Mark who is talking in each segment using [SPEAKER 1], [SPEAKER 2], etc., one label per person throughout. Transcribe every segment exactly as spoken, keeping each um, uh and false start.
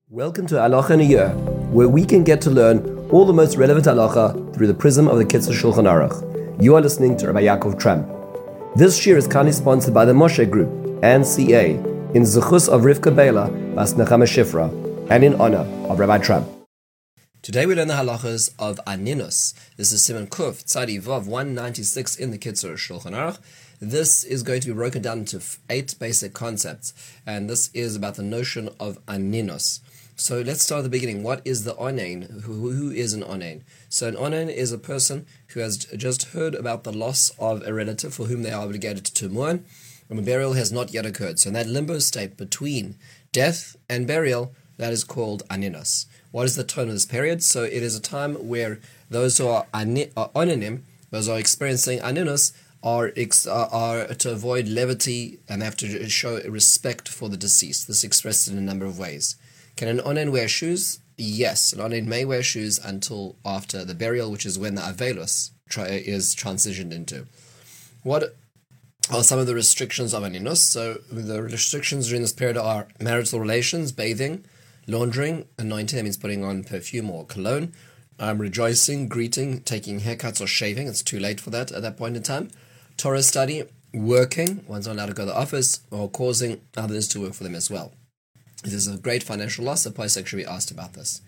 [SPEAKER 1] Welcome to Halacha in a Year, where we can get to learn all the most relevant halacha through the prism of the Kitzur Shulchan Aruch. You are listening to Rabbi Yaakov Tramp. This year is kindly sponsored by the Moshe Group and C A in Zechus of Rivka Bela Bas Nechama Shifra and in honor of Rabbi Tramp. Today we learn the halachas of Aninus. This is Simon Kuf Tzadi Vav one ninety-six in the Kitzur Shulchan Aruch. This is going to be broken down into eight basic concepts, and this is about the notion of Aninus. So let's start at the beginning. What is the onen? Who, who is an onen? So an onen is a person who has just heard about the loss of a relative for whom they are obligated to mourn, and the burial has not yet occurred. So in that limbo state between death and burial, that is called aninus. What is the tone of this period? So it is a time where those who are, ani- are onanim, those who are experiencing aninus, are, ex- are are to avoid levity and have to show respect for the deceased. This is expressed in a number of ways. Can an onen wear shoes? Yes, an onen may wear shoes until after the burial, which is when the avelus tra- is transitioned into. What are some of the restrictions of aninus? So the restrictions during this period are marital relations, bathing, laundering, anointing, that means putting on perfume or cologne, um, rejoicing, greeting, taking haircuts or shaving. It's too late for that at that point in time. Torah study, working, one's not allowed to go to the office, or causing others to work for them as well. This is a great financial loss. The Pasuk should be asked about this.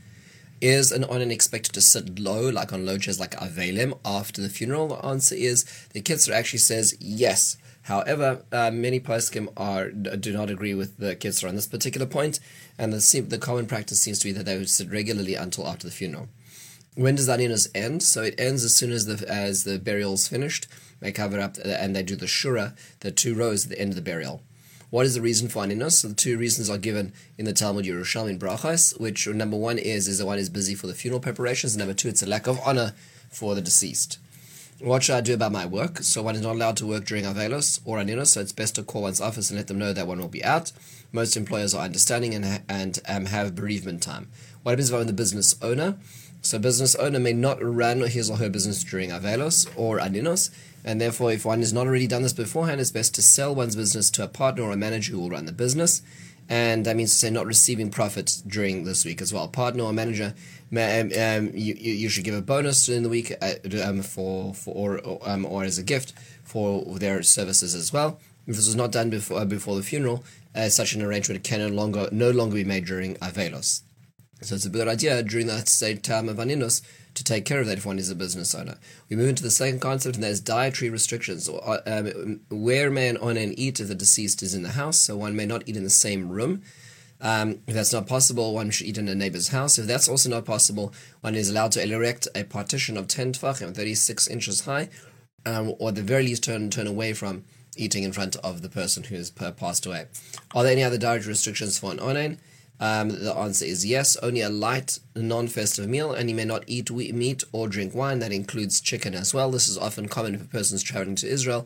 [SPEAKER 1] Is an onen expected to sit low, like on low chairs, like Avelim, after the funeral? The answer is the Kitzur actually says yes. However, uh, many poskim are do not agree with the Kitzur on this particular point, and the the common practice seems to be that they would sit regularly until after the funeral. When does that aninus end? So it ends as soon as the as the burial is finished. They cover up and they do the shura, the two rows at the end of the burial. What is the reason for aninus? So the two reasons are given in the Talmud Yerushalmi Brachos, which number one is is that one is busy for the funeral preparations, and number two, it's a lack of honor for the deceased. What should I do about my work? So one is not allowed to work during Avelos or aninus, so it's best to call one's office and let them know that one will be out. Most employers are understanding and and um, have bereavement time. What happens if I'm the business owner? So business owner may not run his or her business during Avelos or aninus, and therefore if one has not already done this beforehand, it's best to sell one's business to a partner or a manager who will run the business, and that means to say not receiving profit during this week as well. Partner or manager, may, um, um, you, you should give a bonus during the week uh, um, for, for or, or, um, or as a gift for their services as well. If this was not done before, uh, before the funeral, uh, such an arrangement can no longer, no longer be made during Avelos. So it's a good idea during that state time of aninus to take care of that if one is a business owner. We move into the second concept, and there's dietary restrictions. Um, where may an onen eat if the deceased is in the house? So one may not eat in the same room. Um, if that's not possible, one should eat in a neighbor's house. If that's also not possible, one is allowed to erect a partition of ten tefachim, thirty-six inches high, um, or at the very least turn turn away from eating in front of the person who has passed away. Are there any other dietary restrictions for an onen? Um, the answer is yes. Only a light, non-festive meal, and you may not eat meat or drink wine. That includes chicken as well. This is often common if a person is traveling to Israel,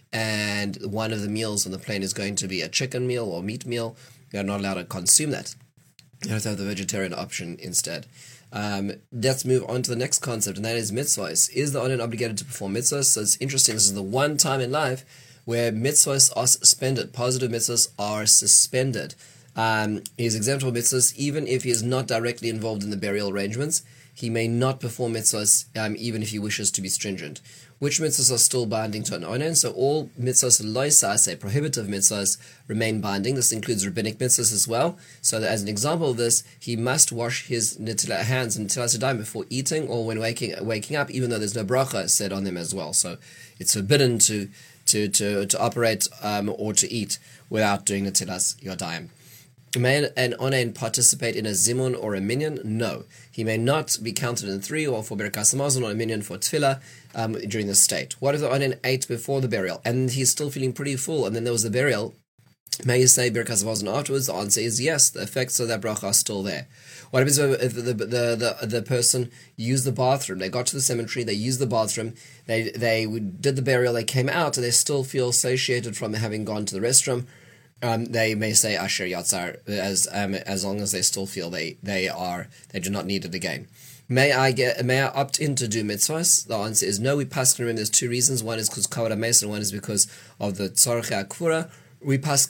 [SPEAKER 1] and one of the meals on the plane is going to be a chicken meal or meat meal. You're not allowed to consume that. You have to have the vegetarian option instead. Um, let's move on to the next concept, and that is mitzvahs. Is the onen obligated to perform mitzvahs? So it's interesting. This is the one time in life where mitzvahs are suspended. Positive mitzvahs are suspended. Um, he is exempt from mitzvahs even if he is not directly involved in the burial arrangements. He may not perform mitzvahs um, even if he wishes to be stringent. Which mitzvahs are still binding to an onen? So all mitzvahs loisa, say prohibitive mitzvahs, remain binding. This includes rabbinic mitzvahs as well. So that as an example of this, he must wash his netilat hands and netilas yadayim before eating or when waking waking up, even though there's no bracha said on them as well. So it's forbidden to to to to operate um, or to eat without doing netilas yadayim. May an onen participate in a zimun or a minyan? No. He may not be counted in three or for Birkas Hamazon or a minyan for tefillah um, during the state. What if the onen ate before the burial and he's still feeling pretty full and then there was the burial? May you say Birkas Hamazon afterwards? The answer is yes. The effects of that bracha are still there. What happens if the, the, the, the, the person used the bathroom? They got to the cemetery, they used the bathroom, they, they did the burial, they came out, and they still feel satiated from having gone to the restroom. Um, they may say Asher Yatzar as um, as long as they still feel they, they are they do not need it again. May I get may I opt in to do mitzvahs? The answer is no. We paskin remember there's two reasons. One is because kavod hameis, and one is because of the tzarchei akfura. We paskin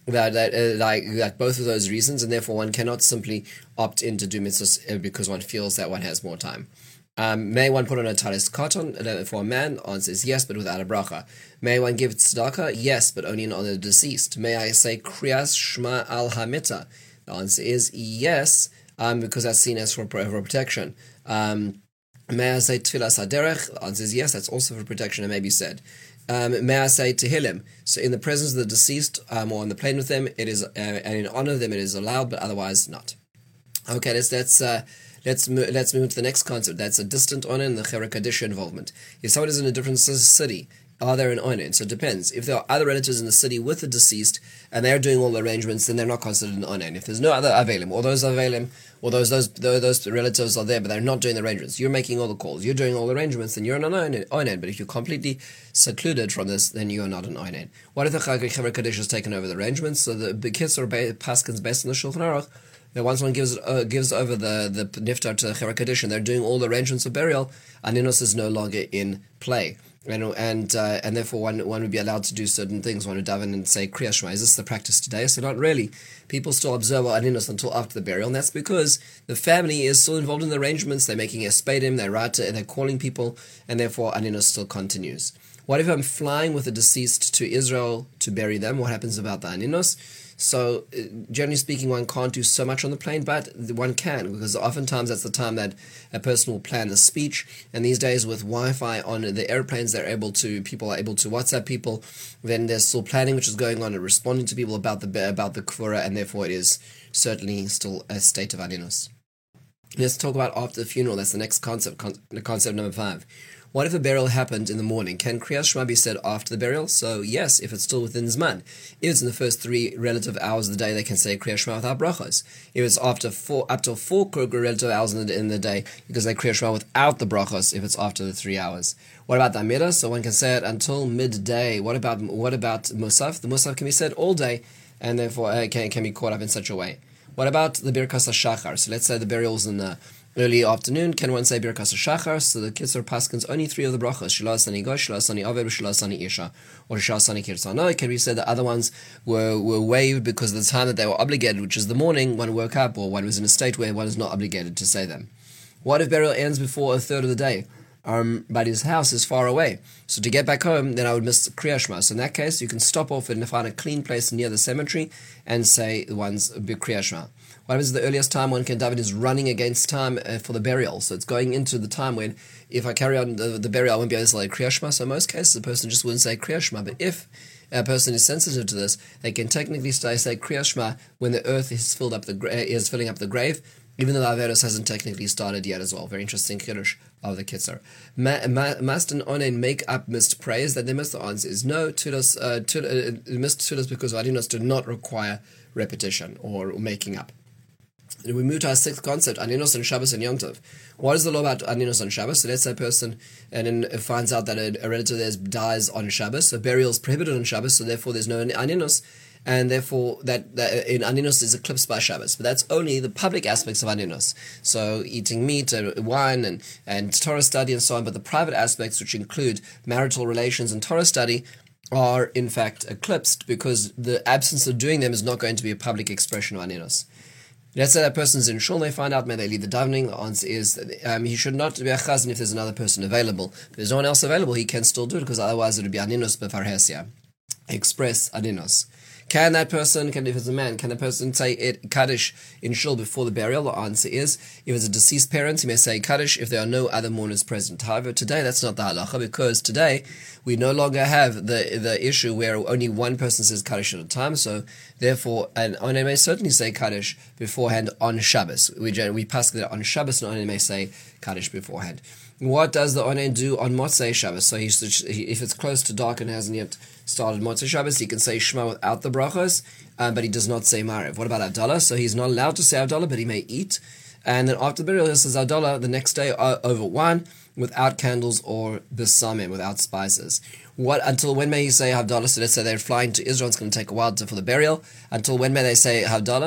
[SPEAKER 1] that, that uh, like, like both of those reasons, and therefore one cannot simply opt in to do mitzvahs because one feels that one has more time. Um, may one put on a talis cotton for a man? Answer is yes, but without a bracha. May one give tzedakah? Yes, but only on the deceased. May I say kriyas shema al hamita? The answer is yes, um, because that's seen as for, for protection. Um, may I say tfilas haderech? The answer is yes, that's also for protection, it may be said. Um, may I say tehillim? So in the presence of the deceased, um, or on the plane with them, it is, uh, and in honor of them, it is allowed, but otherwise not. Okay, let's let's uh, let's mo- let's move to the next concept. That's a distant honor and the Chevra Kadisha involvement. If someone is in a different city, are there an honor? And so it depends. If there are other relatives in the city with the deceased and they're doing all the arrangements, then they're not considered an honor. And if there's no other avalim, or those avalim, or those those those relatives are there, but they're not doing the arrangements, you're making all the calls, you're doing all the arrangements, then you're an honor. But if you're completely secluded from this, then you are not an honor. What if the Chevra Kadisha has taken over the arrangements? So the Bekitz or Paskins based on the Shulchan Aruch, that once one gives uh, gives over the, the niftar to the Chevra Kadisha and they're doing all the arrangements of burial, Aninos is no longer in play. And and uh, and therefore one one would be allowed to do certain things. One would daven and say Kriya Shema. Is this the practice today? So not really. People still observe Aninos until after the burial, and that's because the family is still involved in the arrangements. They're making a spadim, they're rata, they're calling people, and therefore Aninos still continues. What if I'm flying with the deceased to Israel to bury them? What happens about the Aninos? So, uh, generally speaking, one can't do so much on the plane, but one can, because oftentimes that's the time that a person will plan the speech. And these days, with Wi-Fi on the airplanes, they're able to people are able to WhatsApp people. Then there's still planning which is going on and responding to people about the about the kvura, and therefore it is certainly still a state of Aninos. Let's talk about after the funeral. That's the next concept, con- concept number five. What if a burial happened in the morning? Can Kriyas Shema be said after the burial? So yes, if it's still within Zman. If it's in the first three relative hours of the day, they can say Kriyas Shema without brachos. If it's after four, up to four relative hours in the, in the day, you can say Kriyas Shema without the brachos if it's after the three hours. What about the Amida? So one can say it until midday. What about what about Musaf? The Musaf can be said all day, and therefore uh, can, can be caught up in such a way. What about the Birkas HaShachar? So let's say the burial's in the early afternoon. Can one say Birkas HaShachar? So the Kitzur Paskins only three of the brachos: Shelo Asani Gosh, Shelo Asani Aved, Shelo Asani Isha, or Shelo Asani Kirsa. No, it can be said the other ones were, were waived because of the time that they were obligated, which is the morning. One woke up, or one was in a state where one is not obligated to say them. What if burial ends before a third of the day? Um, but his house is far away. So to get back home, then I would miss Kriya Shema. So in that case, you can stop off and find a clean place near the cemetery and say the one's Kriya Shema. What happens is the earliest time one can daven is running against time uh, for the burial. So it's going into the time when, if I carry on the, the burial, I won't be able to say Kriya Shema. So in most cases, the person just wouldn't say Kriya Shema. But if a person is sensitive to this, they can technically say, say Kriya Shema when the earth is filled up the gra- is filling up the grave, even though the Averos hasn't technically started yet as well. Very interesting kiddush of the Kitzur. Ma, ma, must an onen make up missed praise? That they missed the answer is no. Tudos, uh, tud, uh, missed tudos because Vadinos do not require repetition or making up. And we move to our sixth concept, Aninos on Shabbos and Yom Tov. What is the law about Aninos on Shabbos? So let's say a person and then finds out that a, a relative of theirs dies on Shabbos. So burial is prohibited on Shabbos, so therefore there's no Aninos. And therefore, that, that in Aninos is eclipsed by Shabbos. But that's only the public aspects of Aninos. So eating meat, and wine, and, and Torah study and so on. But the private aspects, which include marital relations and Torah study, are in fact eclipsed because the absence of doing them is not going to be a public expression of Aninos. Let's say that person's in shul, they find out, may they lead the davening? The answer is that um, he should not be a chazan if there's another person available. If there's no one else available, he can still do it, because otherwise it would be Aninos befarhesia. Express Aninos. Can that person, can if it's a man, can a person say it Kaddish in shul before the burial? The answer is, if it's a deceased parent, he may say Kaddish if there are no other mourners present. However, today that's not the halacha, because today we no longer have the the issue where only one person says Kaddish at a time. So therefore, an onen may certainly say Kaddish beforehand on Shabbos. We we pass that on Shabbos, and onen may say Kaddish beforehand. What does the onen do on Motzei Shabbos? So he, if it's close to dark and hasn't yet started Motzei Shabbos, he can say Shema without the brachos, um, but he does not say Maariv. What about Havdalah? So he's not allowed to say Havdalah, but he may eat. And then after the burial, he says Havdalah the next day uh, over wine, without candles or besamim, without spices. What until when may he say Havdalah? So let's say they're flying to Israel, it's going to take a while to, for the burial. Until when may they say Havdalah?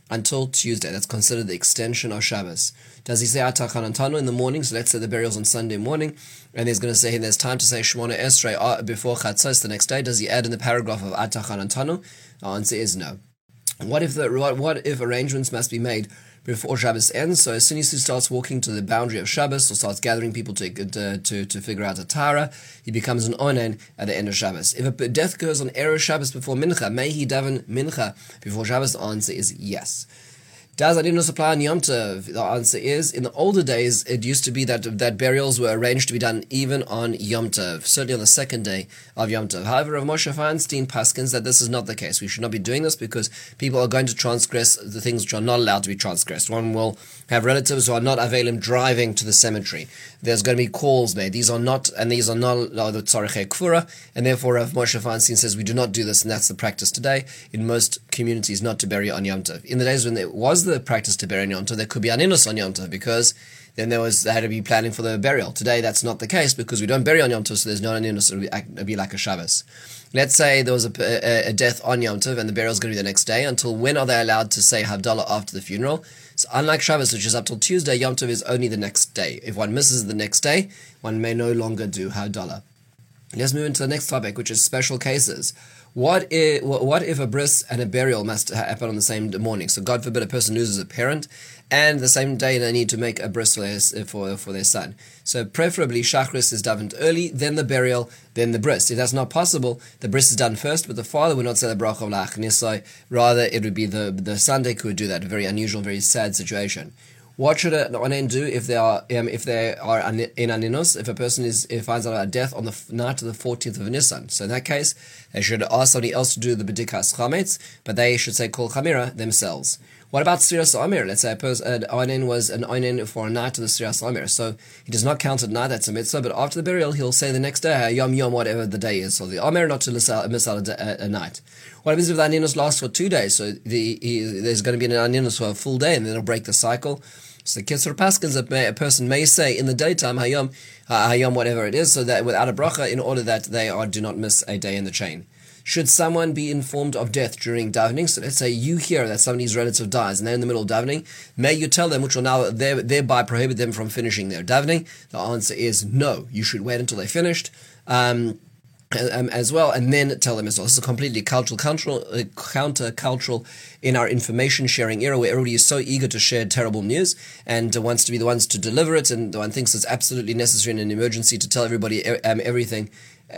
[SPEAKER 1] until Tuesday. That's considered the extension of Shabbos. Does he say Atachan Antanu in the morning? So let's say the burial's on Sunday morning, and he's going to say there's time to say Shemona Esrei before Chatzos the next day. Does he add in the paragraph of Atachan Antanu? The answer is no. What if the what, what if arrangements must be made before Shabbos ends? So as soon as he starts walking to the boundary of Shabbos or starts gathering people to to to, to figure out a Tara, he becomes an Onen at the end of Shabbos. If a death occurs on Erev Shabbos before Mincha, may he daven Mincha before Shabbos? The answer is yes. Does Adinus apply on Yom Tov? The answer is, in the older days, it used to be that that burials were arranged to be done even on Yom Tov, certainly on the second day of Yom Tov. However, Rav Moshe Feinstein paskins that this is not the case. We should not be doing this because people are going to transgress the things which are not allowed to be transgressed. One will have relatives who are not available driving to the cemetery. There's going to be calls made. These are not, and these are not the tzarechei kfura, and therefore Rav Moshe Feinstein says we do not do this, and that's the practice today in most communities, not to bury on Yom Tov. In the days when there was the practice to bury on Yom Tov, there could be aninus on Yom Tov because then there was they had to be planning for the burial. Today that's not the case because we don't bury on Yom Tov, so there's no aninus. It'll be, it'll be like a Shabbos. Let's say there was a, a, a death on Yom Tov and the burial is going to be the next day. Until when are they allowed to say Havdalah after the funeral? So unlike Shabbos, which is up till Tuesday, Yom Tov is only the next day. If one misses the next day, one may no longer do Havdalah. Let's move into the next topic, which is special cases. What if, what if a bris and a burial must happen on the same morning? So God forbid a person loses a parent, and the same day they need to make a bris for their, for, for their son. So preferably Shachris is davened early, then the burial, then the bris. If that's not possible, the bris is done first, but the father would not say the bracha of la'achnisai. Rather, it would be the, the Sunday who would do that. A very unusual, very sad situation. What should an onen do if they are um, if they are in aninus? If a person is if finds out about death on the night of the fourteenth of Nisan, so in that case they should ask somebody else to do the bedikas chametz, but they should say kol chamira themselves. What about Sfiras Omer? Let's say a person, an onen was an onen for a night of the Sfiras Omer, so he does not count at night. That's a mitzvah. But after the burial, he'll say the next day yom yom whatever the day is. So the Omer not to miss out a, a night. What happens if the aninus lasts for two days? So the he, there's going to be an aninus for a full day, and then it'll break the cycle. So the Kitzur Paskins, a person may say in the daytime, Hayom, uh, Hayom, whatever it is, so that without a bracha, in order that they are do not miss a day in the chain. Should someone be informed of death during davening? So let's say you hear that somebody's relative dies and they're in the middle of davening. May you tell them, which will now thereby prohibit them from finishing their davening? The answer is no. You should wait until they're finished. Um, Um, as well, and then tell them as well. This is a completely cultural, cultural, uh, counter-cultural in our information sharing era where everybody is so eager to share terrible news and uh, wants to be the ones to deliver it, and one thinks it's absolutely necessary in an emergency to tell everybody um, everything.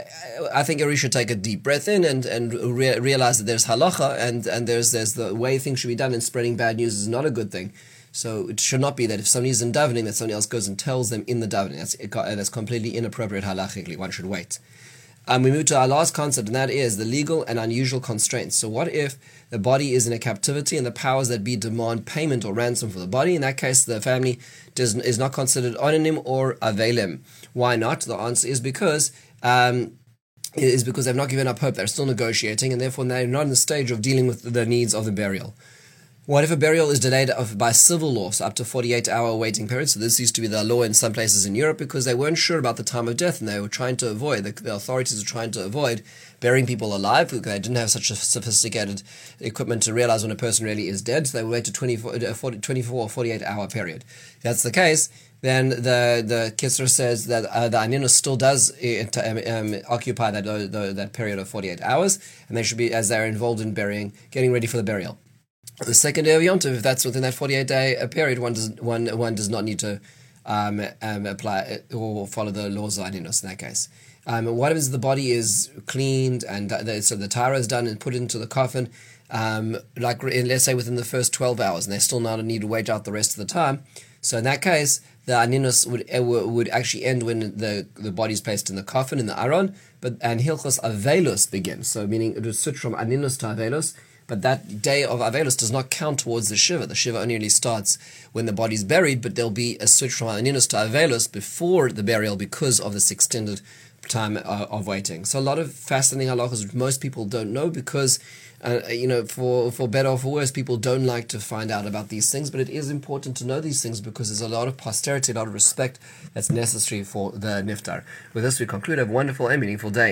[SPEAKER 1] I think everybody should take a deep breath in and and re- realize that there's halacha and and there's there's the way things should be done, and spreading bad news is not a good thing. So it should not be that if somebody's in davening that somebody else goes and tells them in the davening. That's that's completely inappropriate halachically. One should wait. Um, we move to our last concept, and that is the legal and unusual constraints. So what if the body is in a captivity and the powers that be demand payment or ransom for the body? In that case, the family does, is not considered onanim or avelim. Why not? The answer is because um, is because they've not given up hope. They're still negotiating, and therefore they're not in the stage of dealing with the needs of the burial. What if a burial is delayed by civil law, so up to forty-eight hour waiting period? So this used to be the law in some places in Europe because they weren't sure about the time of death, and they were trying to avoid, the, the authorities were trying to avoid burying people alive because they didn't have such a sophisticated equipment to realize when a person really is dead. So they would wait a twenty-four, twenty-four or forty-eight hour period. If that's the case, then the the Kitzur says that uh, the aninus still does uh, um, occupy that uh, the, that period of forty-eight hours, and they should be, as they're involved in burying, getting ready for the burial. The second day of Yom Tov, if that's within that forty-eight day period, one does one one does not need to um, um, apply or follow the laws of aninus in that case. Um, what happens if the body is cleaned and the, so the tara is done and put into the coffin, um, like let's say within the first twelve hours, and they still not need to wait out the rest of the time? So in that case, the aninus would would actually end when the the body is placed in the coffin in the aron, but and hilchos avelus begins. So meaning it would switch from aninus to avelus. But that day of Avelus does not count towards the Shiva. The Shiva only really starts when the body's buried, but there'll be a switch from Aninus to Avelus before the burial because of this extended time uh, of waiting. So a lot of fascinating halachas which most people don't know because, uh, you know, for, for better or for worse, people don't like to find out about these things, but it is important to know these things because there's a lot of posterity, a lot of respect that's necessary for the niftar. With this, we conclude. Have a wonderful and meaningful day.